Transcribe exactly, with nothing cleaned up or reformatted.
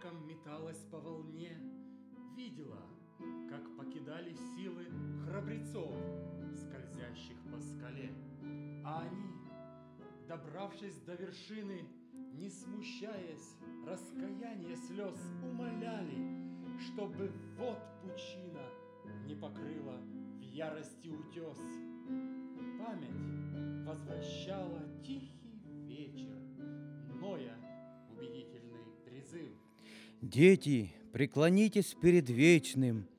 криком металась по волне, видела, как покидали силы храбрецов, скользящих по скале. А они, добравшись до вершины, не смущаясь раскаяния слез, умоляли, чтобы вот пучина не покрыла в ярости утес. Память возвращала тихий вечер, ноя убедительный призыв. Дети, преклонитесь перед вечным,